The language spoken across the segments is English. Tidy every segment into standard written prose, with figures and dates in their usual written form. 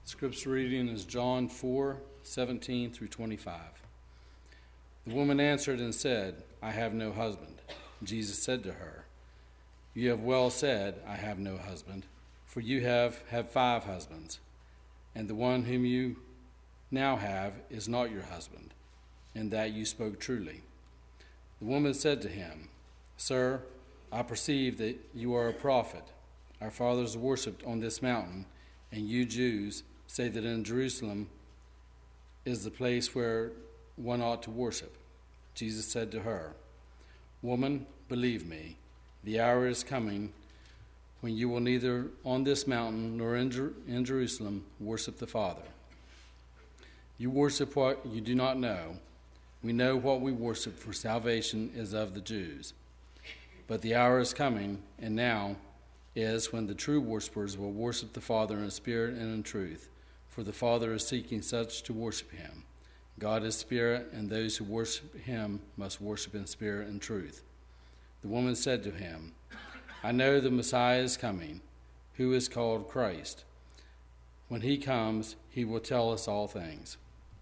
Scripture reading is John 4:17 through 25. The woman answered and said, I have no husband. Jesus said to her, You have well said, I have no husband, for you have had 5 husbands, and the one whom you now have is not your husband, and that you spoke truly. The woman said to him, Sir, I perceive that you are a prophet. Our fathers worshipped on this mountain, and you Jews say that in Jerusalem is the place where one ought to worship. Jesus said to her, Woman, believe me, the hour is coming when you will neither on this mountain nor in Jerusalem worship the Father. You worship what you do not know. We know what we worship, for salvation is of the Jews. But the hour is coming, and now is when the true worshipers will worship the Father in spirit and in truth, for the Father is seeking such to worship him. God is spirit, and those who worship him must worship in spirit and truth. The woman said to him, I know the Messiah is coming, who is called Christ. When he comes, he will tell us all things.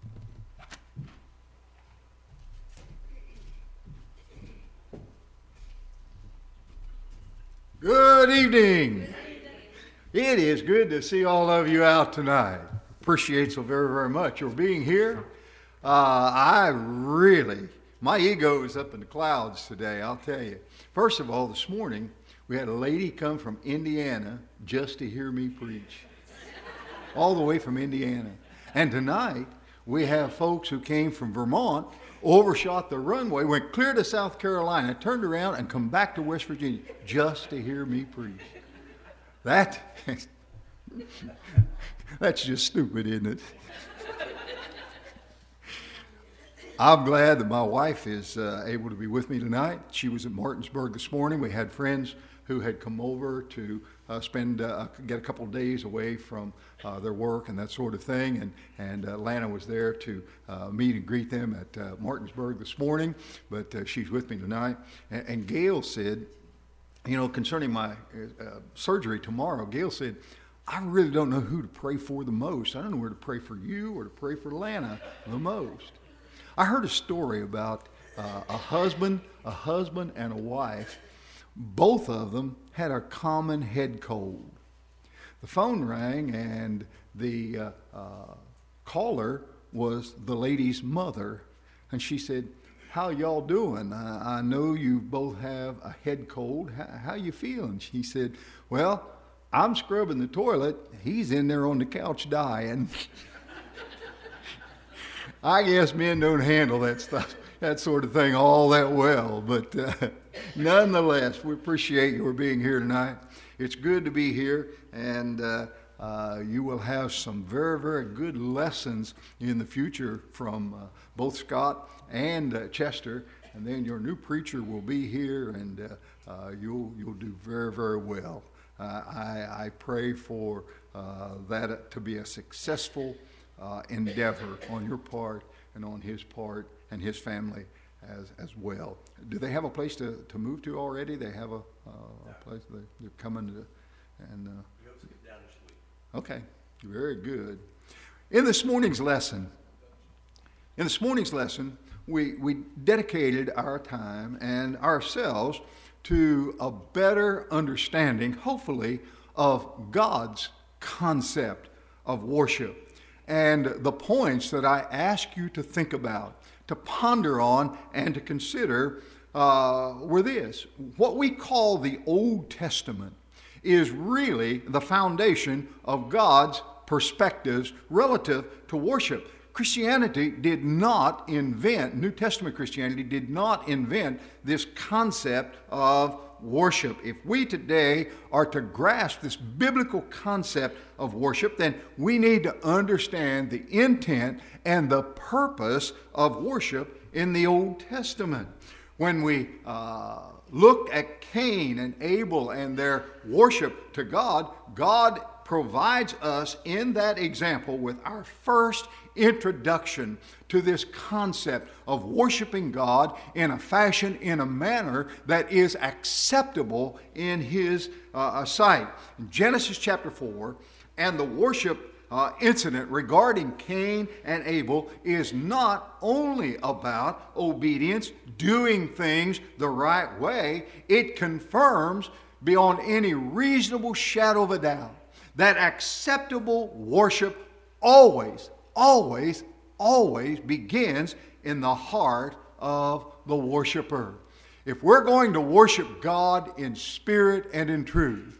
Good evening. It is good to see all of you out tonight. Appreciate so very, very much your being here. My ego is up in the clouds today, I'll tell you. First of all, this morning, we had a lady come from Indiana just to hear me preach. All the way from Indiana. And tonight, we have folks who came from Vermont, overshot the runway, went clear to South Carolina, turned around and come back to West Virginia just to hear me preach. That's just stupid, isn't it? I'm glad that my wife is able to be with me tonight. She was at Martinsburg this morning. We had friends who had come over to get a couple of days away from their work and that sort of thing. And Lana was there to meet and greet them at Martinsburg this morning. But she's with me tonight. And Gail said, concerning my surgery tomorrow, Gail said, I really don't know who to pray for the most. I don't know where to pray for you or to pray for Lana the most. I heard a story about a husband and a wife. Both of them had a common head cold. The phone rang, and the caller was the lady's mother. And she said, how y'all doing? I know you both have a head cold. How you feeling? She said, well, I'm scrubbing the toilet. He's in there on the couch dying. I guess men don't handle that stuff, that sort of thing all that well. But nonetheless, we appreciate your being here tonight. It's good to be here, and you will have some very, very good lessons in the future from both Scott and Chester. And then your new preacher will be here, and you'll do very, very well. I pray for that to be a successful endeavor on your part and on his part and his family as well. Do they have a place to move to already? They have a place they're coming to, and down this week. Okay, very good. In this morning's lesson, we dedicated our time and ourselves to a better understanding, hopefully, of God's concept of worship. And the points that I ask you to think about, to ponder on, and to consider were this. What we call the Old Testament is really the foundation of God's perspectives relative to worship. Christianity did not invent, New Testament Christianity did not invent this concept of worship. If we today are to grasp this biblical concept of worship, then we need to understand the intent and the purpose of worship in the Old Testament. When we look at Cain and Abel and their worship to God, God provides us in that example with our first introduction to this concept of worshiping God in a fashion, in a manner that is acceptable in His sight. In Genesis chapter 4, and the worship incident regarding Cain and Abel is not only about obedience, doing things the right way. It confirms beyond any reasonable shadow of a doubt that acceptable worship always begins in the heart of the worshiper. If we're going to worship God in spirit and in truth,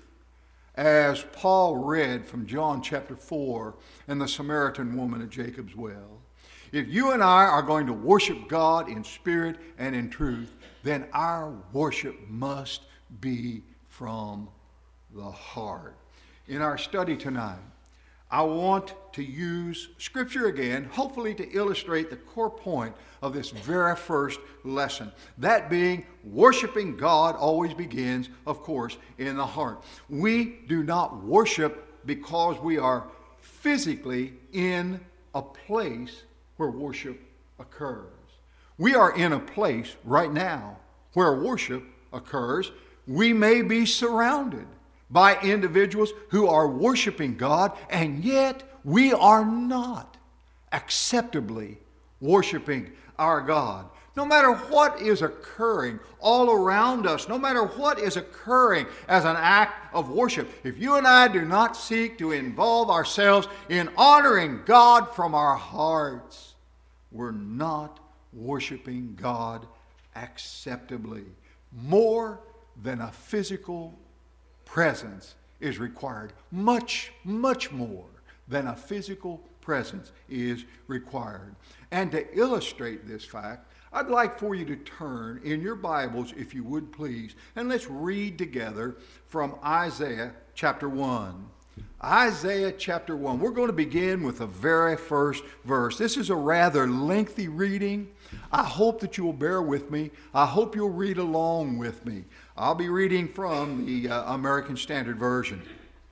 as Paul read from John chapter 4 and the Samaritan woman at Jacob's well, if you and I are going to worship God in spirit and in truth, then our worship must be from the heart. In our study tonight, I want to use Scripture again, hopefully to illustrate the core point of this very first lesson. That being, worshiping God always begins, of course, in the heart. We do not worship because we are physically in a place where worship occurs. We are in a place right now where worship occurs. We may be surrounded by individuals who are worshiping God, and yet we are not acceptably worshiping our God. No matter what is occurring all around us, no matter what is occurring as an act of worship, if you and I do not seek to involve ourselves in honoring God from our hearts, we're not worshiping God acceptably. More than a physical presence is required. Much more than a physical presence is required. And to illustrate this fact, I'd like for you to turn in your Bibles, if you would please, and let's read together from Isaiah chapter 1. Isaiah chapter 1. We're going to begin with the very first verse. This is a rather lengthy reading. I hope that you will bear with me. I hope you'll read along with me. I'll be reading from the American Standard Version.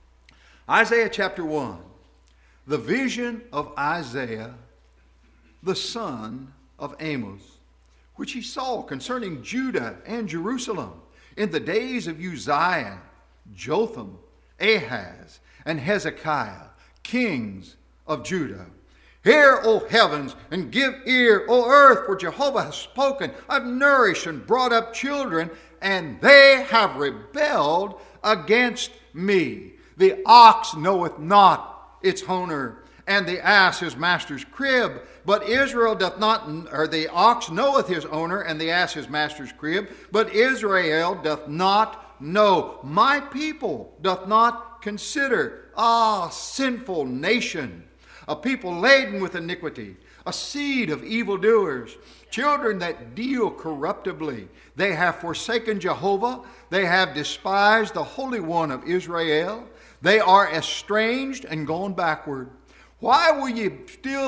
Isaiah chapter 1. The vision of Isaiah, the son of Amos, which he saw concerning Judah and Jerusalem in the days of Uzziah, Jotham, Ahaz, and Hezekiah, kings of Judah. Hear, O heavens, and give ear, O earth, for Jehovah has spoken. I've nourished and brought up children, and they have rebelled against me. The ox knoweth not its owner, and the ass his master's crib. But Israel doth not, or the ox knoweth his owner, and the ass his master's crib. But Israel doth not know. My people doth not consider. Ah, sinful nation, a people laden with iniquity, a seed of evildoers, children that deal corruptibly. They have forsaken Jehovah. They have despised the Holy One of Israel. They are estranged and gone backward. Why will ye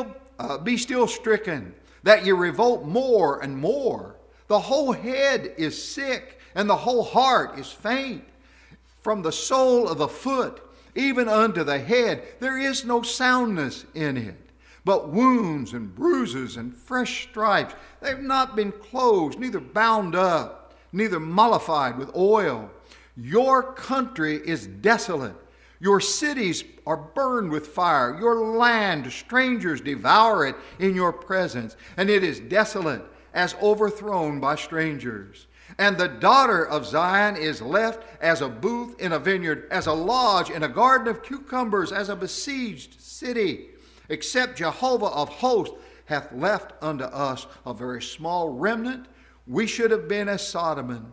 be still stricken, that ye revolt more and more? The whole head is sick, and the whole heart is faint. From the sole of the foot even unto the head, there is no soundness in it, but wounds and bruises and fresh stripes. They have not been closed, neither bound up, neither mollified with oil. Your country is desolate. Your cities are burned with fire. Your land, strangers devour it in your presence, and it is desolate as overthrown by strangers. And the daughter of Zion is left as a booth in a vineyard, as a lodge in a garden of cucumbers, as a besieged city. Except Jehovah of hosts hath left unto us a very small remnant. We should have been as Sodom.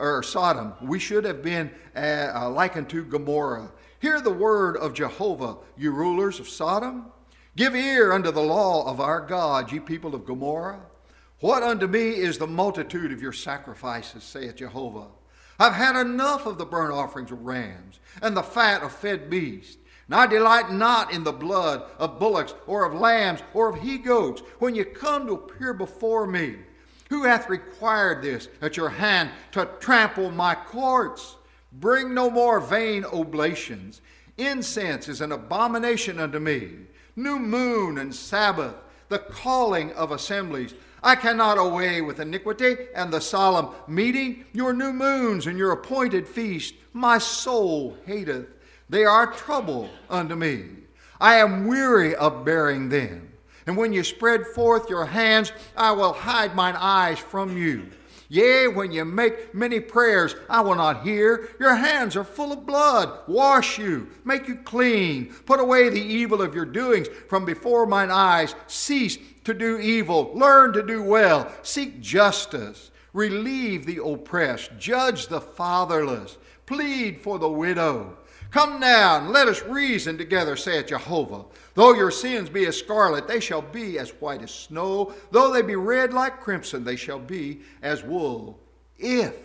We should have been likened to Gomorrah. Hear the word of Jehovah, you rulers of Sodom. Give ear unto the law of our God, ye people of Gomorrah. What unto me is the multitude of your sacrifices, saith Jehovah? I've had enough of the burnt offerings of rams and the fat of fed beasts. And I delight not in the blood of bullocks or of lambs or of he-goats when you come to appear before me. Who hath required this at your hand to trample my courts? Bring no more vain oblations. Incense is an abomination unto me. New moon and Sabbath, the calling of assemblies. I cannot away with iniquity and the solemn meeting. Your new moons and your appointed feast, my soul hateth. They are trouble unto me. I am weary of bearing them. And when you spread forth your hands, I will hide mine eyes from you. Yea, when you make many prayers, I will not hear. Your hands are full of blood. Wash you, make you clean. Put away the evil of your doings from before mine eyes. Cease to do evil. Learn to do well. Seek justice. Relieve the oppressed. Judge the fatherless. Plead for the widow. Come now and let us reason together, saith Jehovah. Though your sins be as scarlet, they shall be as white as snow. Though they be red like crimson, they shall be as wool. If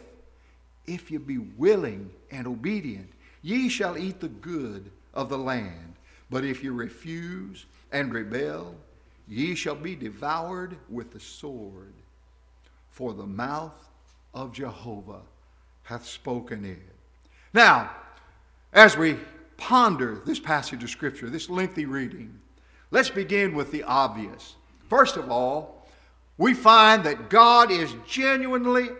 you be willing and obedient, ye shall eat the good of the land. But if you refuse and rebel, ye shall be devoured with the sword. For the mouth of Jehovah hath spoken it. Now, as we ponder this passage of Scripture, this lengthy reading, let's begin with the obvious. First of all, we find that God is genuinely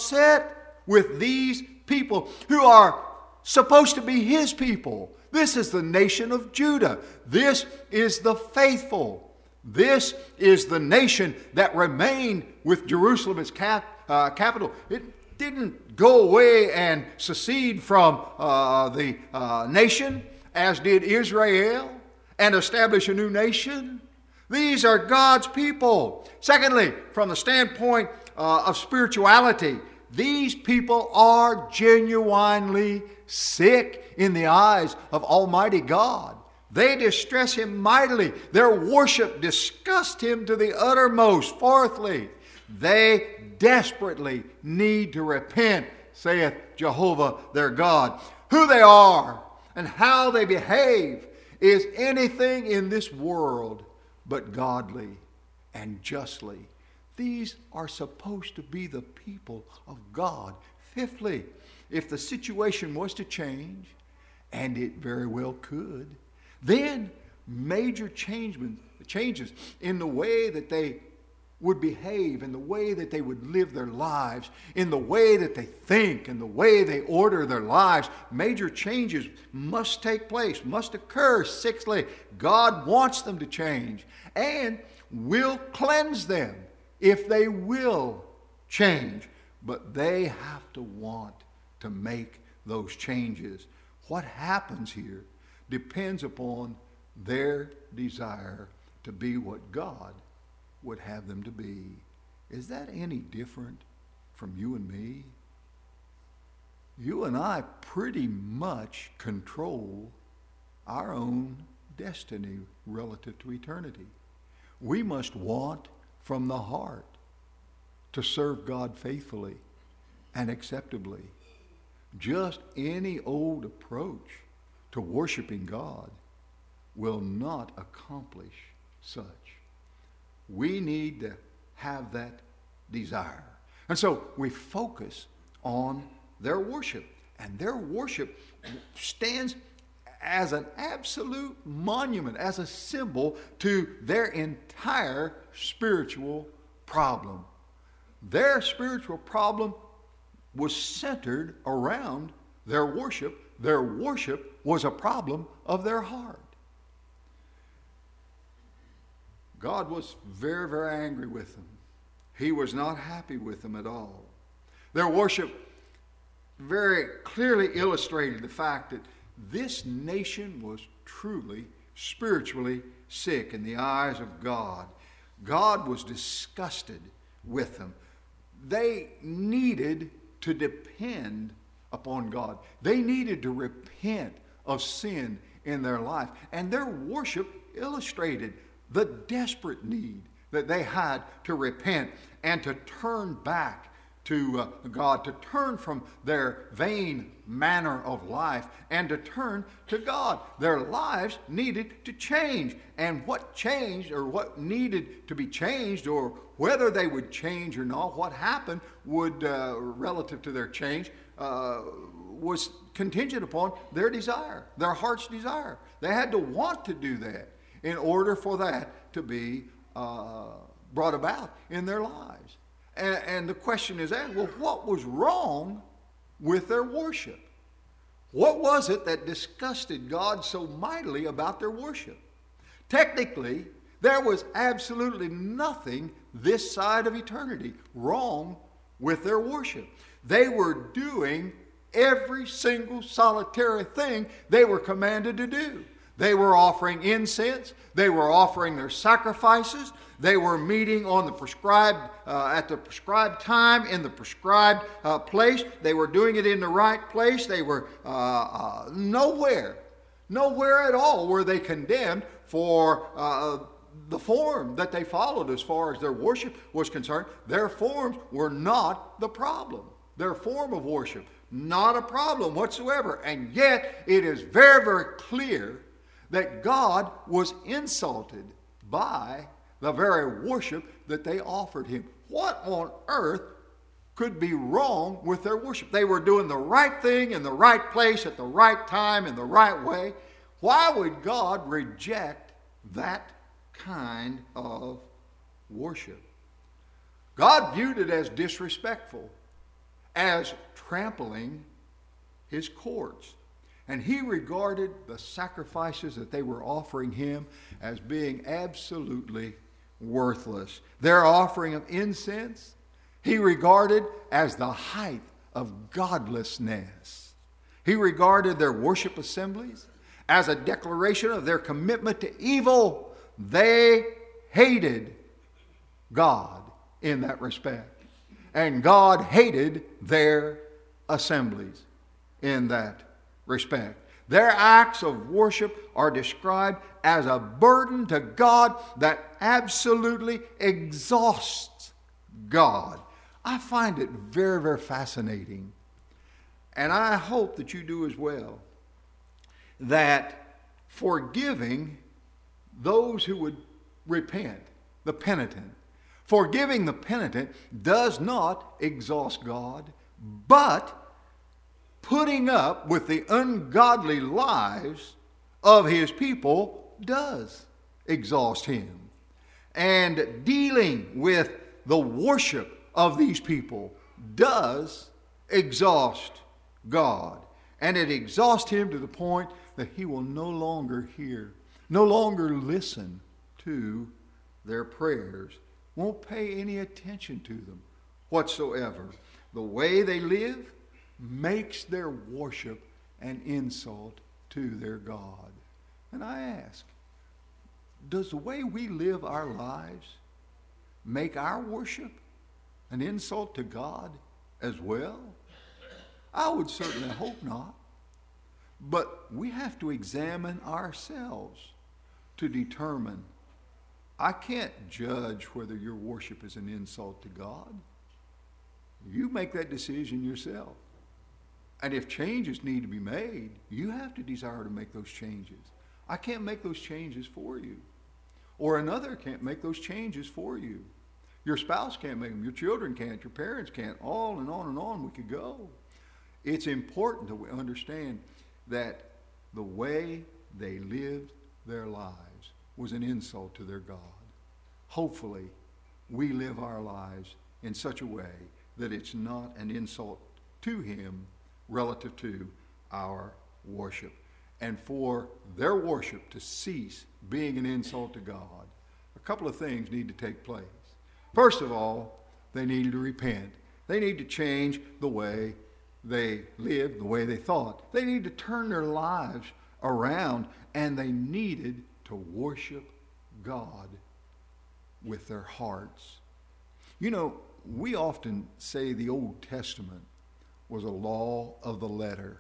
upset with these people who are supposed to be His people. This is the nation of Judah. This is the faithful. This is the nation that remained with Jerusalem as capital. It didn't go away and secede from the nation as did Israel and establish a new nation. These are God's people. Secondly, from the standpoint of spirituality, these people are genuinely sick in the eyes of Almighty God. They distress Him mightily. Their worship disgusts Him to the uttermost. Fourthly, they desperately need to repent, saith Jehovah their God. Who they are and how they behave is anything in this world but godly and justly. These are supposed to be the people of God. Fifthly, if the situation was to change, and it very well could, then major changes in the way that they would behave, in the way that they would live their lives, in the way that they think, in the way they order their lives. Major changes must take place, must occur. Sixthly, God wants them to change and will cleanse them if they will change. But they have to want to make those changes. What happens here depends upon their desire to be what God would have them to be. Is that any different from you and me? You and I pretty much control our own destiny relative to eternity. We must want from the heart to serve God faithfully and acceptably. Just any old approach to worshiping God will not accomplish such. We need to have that desire. And so we focus on their worship. And their worship stands as an absolute monument, as a symbol to their entire spiritual problem. Their spiritual problem was centered around their worship. Their worship was a problem of their heart. God was very, very angry with them. He was not happy with them at all. Their worship very clearly illustrated the fact that this nation was truly spiritually sick in the eyes of God. God was disgusted with them. They needed to depend upon God. They needed to repent of sin in their life. And their worship illustrated the desperate need that they had to repent and to turn back to God, to turn from their vain manner of life and to turn to God. Their lives needed to change. And what changed, or what needed to be changed, or whether they would change or not, what happened would, relative to their change, was contingent upon their desire, their heart's desire. They had to want to do that in order for that to be brought about in their lives. And the question is asked, well, what was wrong with their worship? What was it that disgusted God so mightily about their worship? Technically, there was absolutely nothing this side of eternity wrong with their worship. They were doing every single solitary thing they were commanded to do. They were offering incense. They were offering their sacrifices. They were meeting on the at the prescribed time in the prescribed place. They were doing it in the right place. They were nowhere at all were they condemned for the form that they followed as far as their worship was concerned. Their forms were not the problem. Their form of worship, not a problem whatsoever. And yet, it is very, very clear that God was insulted by the very worship that they offered him. What on earth could be wrong with their worship? They were doing the right thing in the right place at the right time in the right way. Why would God reject that kind of worship? God viewed it as disrespectful, as trampling his courts. And he regarded the sacrifices that they were offering him as being absolutely worthless. Their offering of incense, he regarded as the height of godlessness. He regarded their worship assemblies as a declaration of their commitment to evil. They hated God in that respect. And God hated their assemblies in that respect. Their acts of worship are described as a burden to God that absolutely exhausts God. I find it very, very fascinating, and I hope that you do as well, that forgiving those who would repent, the penitent, forgiving the penitent does not exhaust God, but putting up with the ungodly lives of his people does exhaust him. And dealing with the worship of these people does exhaust God. And it exhausts him to the point that he will no longer hear, no longer listen to their prayers, won't pay any attention to them whatsoever. The way they live makes their worship an insult to their God. And I ask, does the way we live our lives make our worship an insult to God as well? I would certainly hope not. But we have to examine ourselves to determine. I can't judge whether your worship is an insult to God. You make that decision yourself. And if changes need to be made, you have to desire to make those changes. I can't make those changes for you. Or another can't make those changes for you. Your spouse can't make them. Your children can't. Your parents can't. On and on we could go. It's important that we understand that the way they lived their lives was an insult to their God. Hopefully, we live our lives in such a way that it's not an insult to him relative to our worship. And for their worship to cease being an insult to God, a couple of things need to take place. First of all, they needed to repent. They need to change the way they lived, the way they thought. They need to turn their lives around, and they needed to worship God with their hearts. You know, we often say the Old Testament was a law of the letter.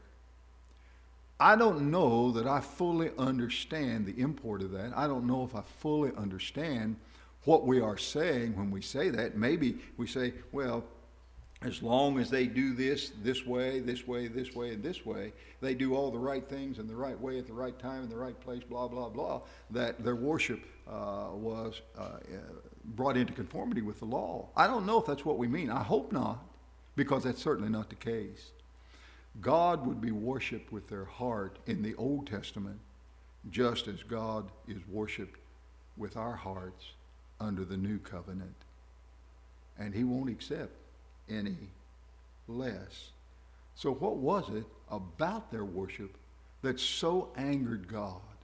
I don't know that I fully understand the import of that. I don't know if I fully understand what we are saying when we say that. Maybe we say, well, as long as they do this way, and this way, they do all the right things in the right way at the right time in the right place, blah, blah, blah, that their worship was brought into conformity with the law. I don't know if that's what we mean. I hope not, because that's certainly not the case. God would be worshiped with their heart in the Old Testament, just as God is worshiped with our hearts under the New Covenant. And he won't accept any less. So what was it about their worship that so angered God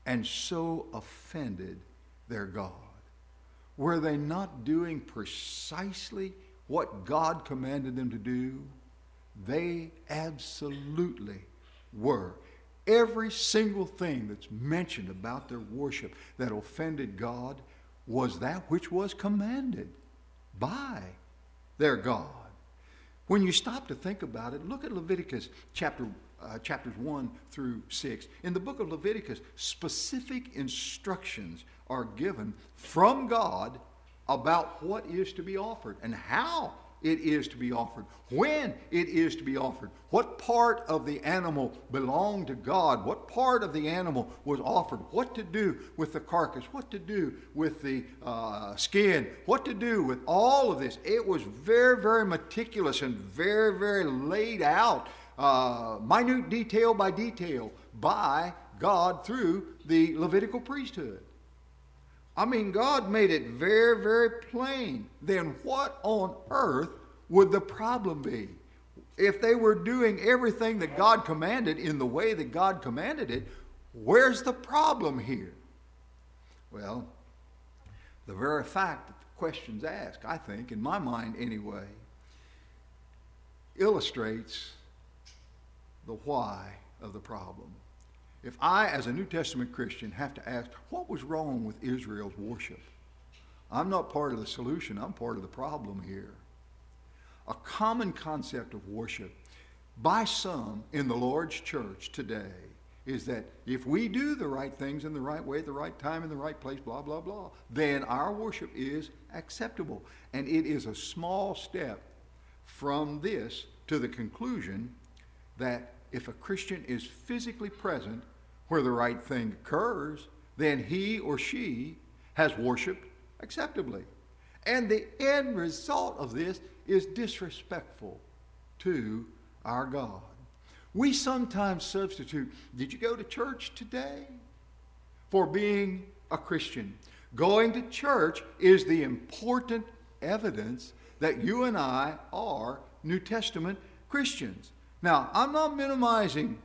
and so offended their God? Were they not doing precisely what God commanded them to do? They absolutely were. Every single thing that's mentioned about their worship that offended God was that which was commanded by their God. When you stop to think about it, look at Leviticus chapters 1 through 6. In the book of Leviticus, specific instructions are given from God about what is to be offered and how it is to be offered, when it is to be offered, what part of the animal belonged to God, what part of the animal was offered, what to do with the carcass, what to do with the skin, what to do with all of this. It was very, very meticulous and very, very laid out, minute detail by detail, by God through the Levitical priesthood. I mean, God made it very, very plain. Then what on earth would the problem be? If they were doing everything that God commanded in the way that God commanded it, where's the problem here? Well, the very fact that the questions asked, I think, in my mind anyway, illustrates the why of the problem. If I, as a New Testament Christian, have to ask, what was wrong with Israel's worship? I'm not part of the solution. I'm part of the problem here. A common concept of worship by some in the Lord's church today is that if we do the right things in the right way, at the right time, in the right place, blah, blah, blah, then our worship is acceptable. And it is a small step from this to the conclusion that if a Christian is physically present where the right thing occurs, then he or she has worshiped acceptably. And the end result of this is disrespectful to our God. We sometimes substitute, did you go to church today? For being a Christian. Going to church is the important evidence that you and I are New Testament Christians. Now, I'm not minimizing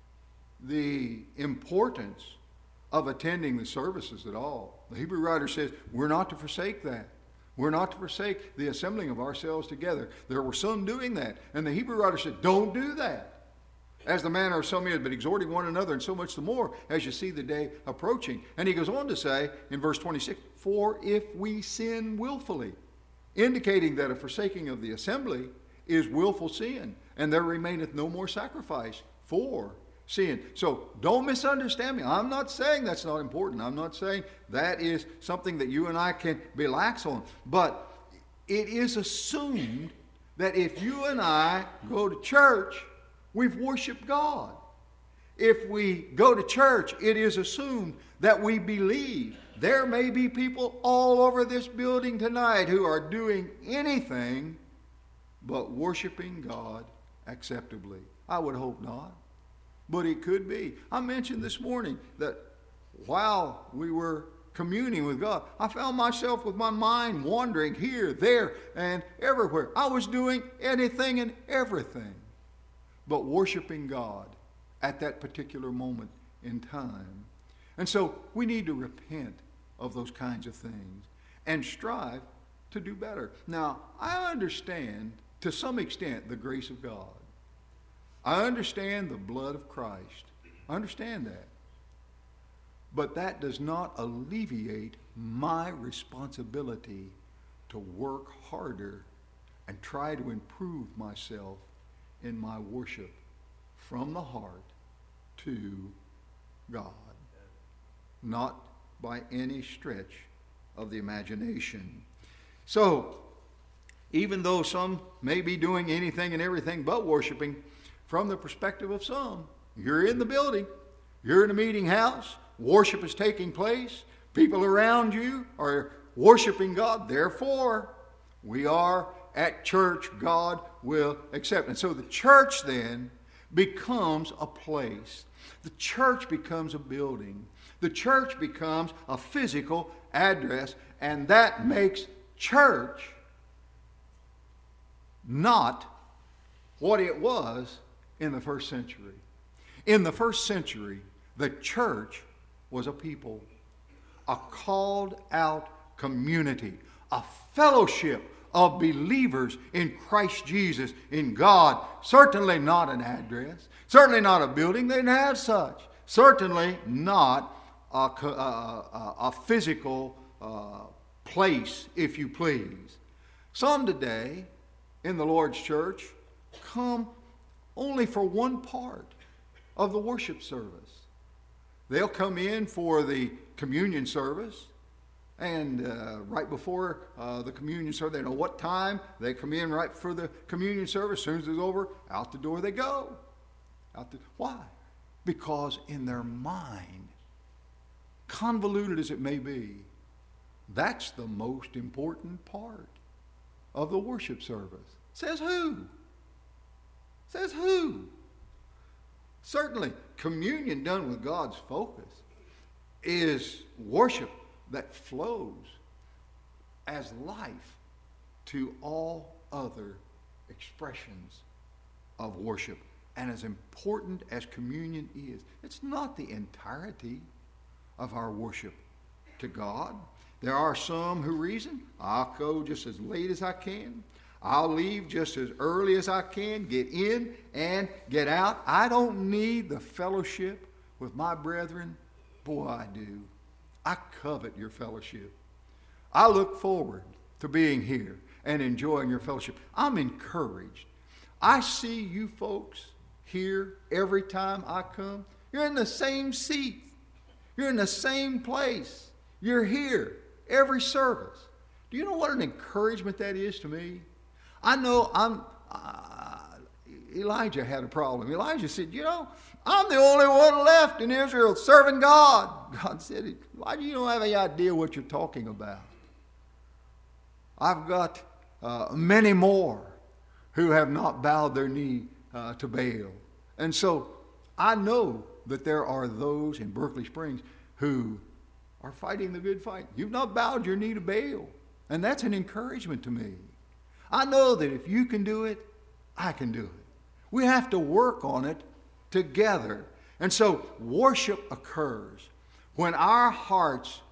the importance of attending the services at all. The Hebrew writer says we're not to forsake that. We're not to forsake the assembling of ourselves together. There were some doing that. And the Hebrew writer said, don't do that. As the manner of some is, but exhorting one another, and so much the more as you see the day approaching. And he goes on to say in verse 26, for if we sin willfully, indicating that a forsaking of the assembly is willful sin, and there remaineth no more sacrifice for sin. So don't misunderstand me. I'm not saying that's not important. I'm not saying that is something that you and I can be lax on. But it is assumed that if you and I go to church, we've worshiped God. If we go to church, it is assumed that we believe. There may be people all over this building tonight who are doing anything but worshiping God acceptably. I would hope not, but it could be. I mentioned this morning that while we were communing with God, I found myself with my mind wandering here, there, and everywhere. I was doing anything and everything but worshiping God at that particular moment in time. And so we need to repent of those kinds of things and strive to do better. Now, I understand to some extent the grace of God. I understand the blood of Christ. I understand that. But that does not alleviate my responsibility to work harder and try to improve myself in my worship from the heart to God. Not by any stretch of the imagination. So, even though some may be doing anything and everything but worshiping, from the perspective of some, you're in the building, you're in a meeting house, worship is taking place, people around you are worshiping God, therefore, we are at church, God will accept. And so the church then becomes a place. The church becomes a building. The church becomes a physical address, and that makes church not what it was in the first century. In the first century, the church was a people, a called out community, a fellowship of believers in Christ Jesus, in God. Certainly not an address, certainly not a building. They didn't have such. Certainly not a physical place, if you please. Some today in the Lord's church come only for one part of the worship service. They'll come in for the communion service, and right before the communion service, they know what time. They come in right for the communion service. As soon as it's over, out the door they go. Why? Because in their mind, convoluted as it may be, that's the most important part of the worship service. Says who? Says who? Certainly, communion done with God's focus is worship that flows as life to all other expressions of worship. And as important as communion is, it's not the entirety of our worship to God. There are some who reason, I'll go just as late as I can. I'll leave just as early as I can, get in and get out. I don't need the fellowship with my brethren. Boy, I do. I covet your fellowship. I look forward to being here and enjoying your fellowship. I'm encouraged. I see you folks here every time I come. You're in the same seat. You're in the same place. You're here every service. Do you know what an encouragement that is to me? I know Elijah had a problem. Elijah said, I'm the only one left in Israel serving God. God said, Elijah, you don't have any idea what you're talking about. I've got many more who have not bowed their knee to Baal. And so I know that there are those in Berkeley Springs who are fighting the good fight. You've not bowed your knee to Baal. And that's an encouragement to me. I know that if you can do it, I can do it. We have to work on it together. And so worship occurs when our hearts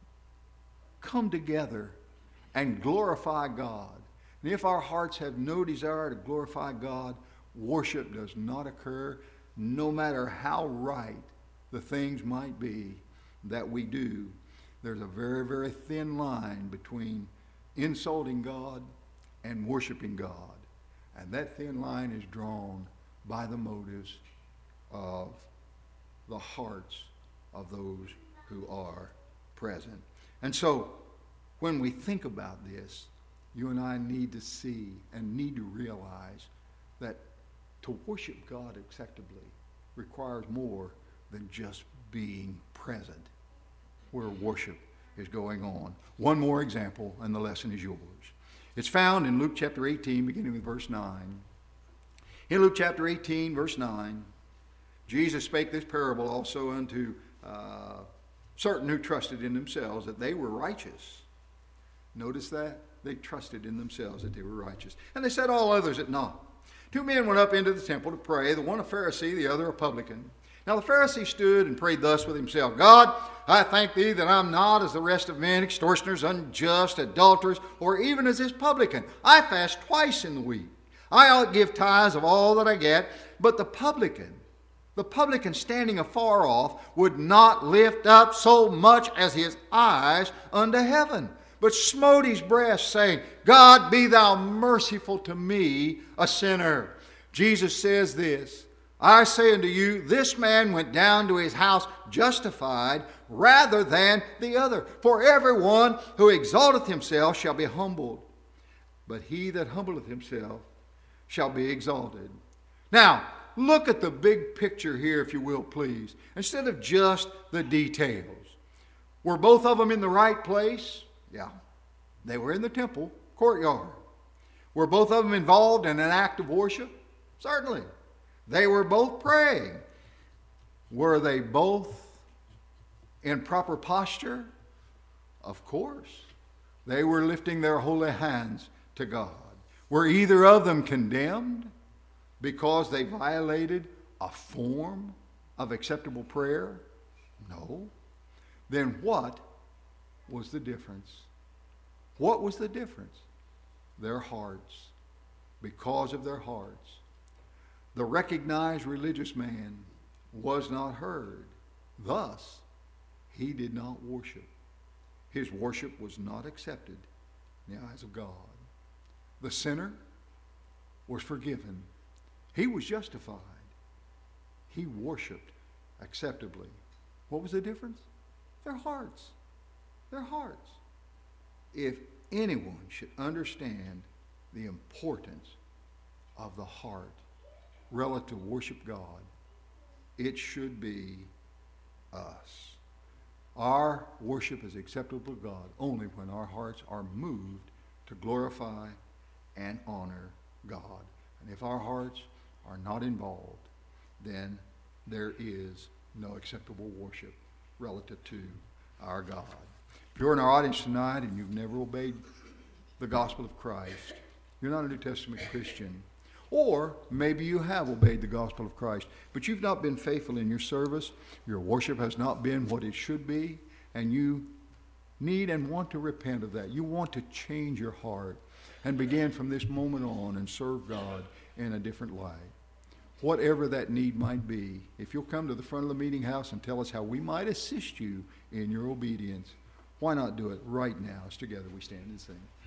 come together and glorify God. And if our hearts have no desire to glorify God, worship does not occur, no matter how right the things might be that we do. There's a very, very thin line between insulting God and worshiping God. And that thin line is drawn by the motives of the hearts of those who are present. And so when we think about this, you and I need to see and need to realize that to worship God acceptably requires more than just being present where worship is going on. One more example, and the lesson is yours. It's found in Luke chapter 18, beginning with verse 9. In Luke chapter 18, verse 9, Jesus spake this parable also unto certain who trusted in themselves that they were righteous. Notice that? They trusted in themselves that they were righteous. And they said all others at naught. Two men went up into the temple to pray, the one a Pharisee, the other a publican. Now the Pharisee stood and prayed thus with himself, God, I thank thee that I'm not as the rest of men, extortioners, unjust, adulterers, or even as this publican. I fast twice in the week. I ought give tithes of all that I get. But the publican standing afar off, would not lift up so much as his eyes unto heaven, but smote his breast, saying, God, be thou merciful to me, a sinner. Jesus says this, I say unto you, this man went down to his house justified rather than the other. For everyone who exalteth himself shall be humbled, but he that humbleth himself shall be exalted. Now, look at the big picture here, if you will, please, instead of just the details. Were both of them in the right place? Yeah. They were in the temple courtyard. Were both of them involved in an act of worship? Certainly. They were both praying. Were they both in proper posture? Of course. They were lifting their holy hands to God. Were either of them condemned because they violated a form of acceptable prayer? No. then what was the difference? What was the difference? Their hearts. Because of their hearts. The recognized religious man was not heard. Thus, he did not worship. His worship was not accepted in the eyes of God. The sinner was forgiven. He was justified. He worshiped acceptably. What was the difference? Their hearts. Their hearts. If anyone should understand the importance of the heart relative to worship God, it should be us. Our worship is acceptable to God only when our hearts are moved to glorify and honor God. And if our hearts are not involved, then there is no acceptable worship relative to our God. If you're in our audience tonight and you've never obeyed the gospel of Christ, you're not a New Testament Christian. Or maybe you have obeyed the gospel of Christ, but you've not been faithful in your service. Your worship has not been what it should be, and you need and want to repent of that. You want to change your heart and begin from this moment on and serve God in a different light. Whatever that need might be, if you'll come to the front of the meeting house and tell us how we might assist you in your obedience, why not do it right now as together we stand and sing.